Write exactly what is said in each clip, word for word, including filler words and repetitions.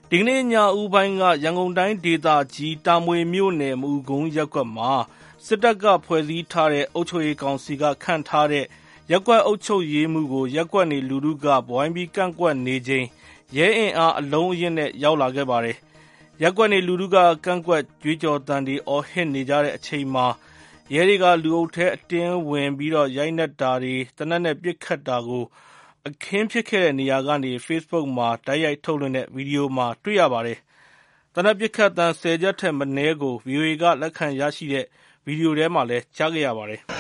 ဒီကနေ့ညဦးပိုင်းကရန်ကုန်တိုင်းဒေသကြီးတာမွေမြို့နယ်မအူကုန်းရပ်ကွက်မှာစစ်တပ်ကဖွဲ့စည်းထားတဲ့အုပ်ချုပ်ရေးကောင်စီကခန့်ထားတဲ့ရပ်ကွက်အုပ်ချုပ်ရေးမှူးကိုရပ်ကွက်နေလူထုကဝိုင်းပြီးကန့်ကွက်နေချိန်ရဲအင်အားအလုံးအရင်းနဲ့ရောက်လာခဲ့ပါတယ်။ရပ်ကွက်နေလူထုကကန့်ကွက်ကြွေးကြော်သံတွေအော်ဟစ်နေကြတဲ့အချိန်မှာရဲတွေကလူအုပ်ထဲအတင်းဝင်ပြီးရိုက်နှက်တာတွေသေနတ်နဲ့ပစ်ခတ်တာကိုအခင်းဖြစ်ခဲ့တဲ့နေရာကနေ Facebook မှာတိုက်ရိုက်ထုတ်လွှင့်တဲ့ဗီဒီယိုမှာတွေ့ရပါတယ်။သေနတ်ပစ်ခတ်သံဆယ်ချက်ထက်မနည်းကို ဗွီအိုအေကလက်ခံရရှိတဲ့ဗီဒီယိုထဲမှာလည်းကြားခဲ့ရပါတယ်။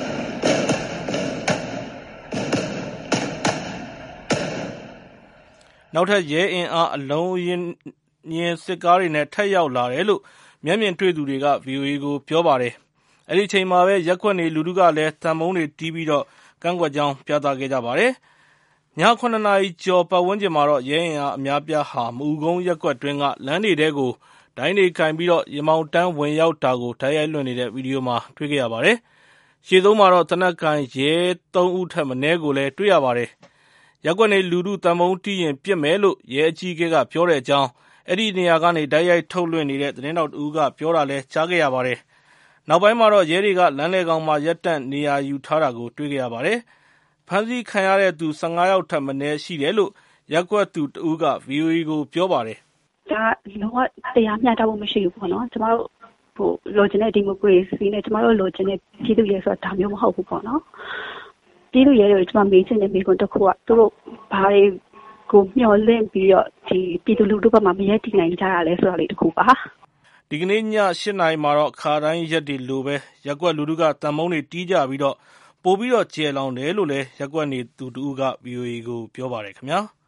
နောက်ထပ်ရဲအင်အားအလုံးအရင်းစစ်ကားတွေနဲ့ထပ်ရောက်လာတယ်လို့မျက်မြင်တွေ့သူတွေကဗွီအိုအေကိုပြောပါတယ်။အဲဒီအချိန်မှာပဲရပ်ကွက်နေလူထုကလည်းသံပုံးတွေတီးပြီးကန့်ကွက်ကြောင်းပြသခဲ့ကြပါတယ်။ညခုနှစ်နာရီကျော်ပတ်ဝန်းကျင်မှာတော့ရဲအင်အားအများအပြားဟာမအူကုန်းရပ်ကွက်တွင်းကလမ်းတွေထဲကိုဒိုင်းတွေကိုင်ပြီးရင်မောင်တန်းဝင်ရောက်တာကိုတိုက်ရိုက်လွှင့်နေတဲ့ဗီဒီယိုမှာတွေ့ခဲ့ရပါတယ်။ရှေ့ဆုံးမှာတော့သေနတ်ကိုင်ရဲသုံးဦးထက်မနည်းကိုလည်းတွေ့ရပါတယ်။ရပ်ကွက်နေလူထုသံပုံးတီးရင်ပစ်မယ်လို့ရဲအကြီးအကဲကပြောတဲ့အကြောင်းအဲဒီနေရာကနေတိုက်ရိုက်ထုတ်လွှင့်နေတဲ့သတင်းထောက်တဦးကပြောတာလည်းကြားခဲ့ရပါတယ်။နောက်ပိုင်းမှာတော့ရဲတွေကလမ်းလယ်ကောင်မှာရပ်တန့်နေရာယူထားတာကိုတွေ့ခဲ့ရပါတယ်။ဖမ်းဆီးခံရတဲ့သူ၁၅ယောက်ထက်မနည်းရှိတယ်လို့ရပ်ကွက်သူတဦးကဗွီအိုအေကိုပြောပါတယ်။ဒါလုံးဝတရားမျှတဖို့မရှိဘူးပေါ့နော်။ကျမတို့ဟိုလိုချင်တဲ့ဒီမိုကရေစီနဲ့ကျမတို့လိုချင်တဲ့ပြည်သူ့ရဲဆိုတာဒါမျိုးမဟုတ်ဘူးပေါ့နော်။ပြည်သူ့ရဲတွေကိုကျမမေးချင်တဲ့မိကွန်းတစ်ခုကသူတို့ဘာတွေကိုမျှော်လင့်ပြီးတော့ဒီပြည်သူလူထုဘက်မှာမရဲတည်နိုင်ကြရလဲဆိုတာလေးတစ်ခုပါ။ဒီကနေ့ည၈နာရီမှာတော့ခါတိုင်းရက်တွေလိုပဲရပ်ကွက်လူထုကတံမုံတွေတီးကြပြီးတော့ပို့ပြီးတော့ကျယ်လောင်တယ်လို့လည်းရပ်ကွက်နေသူတဦးကဗွီအိုအေကိုပြောပါတယ်ခင်ဗျာ။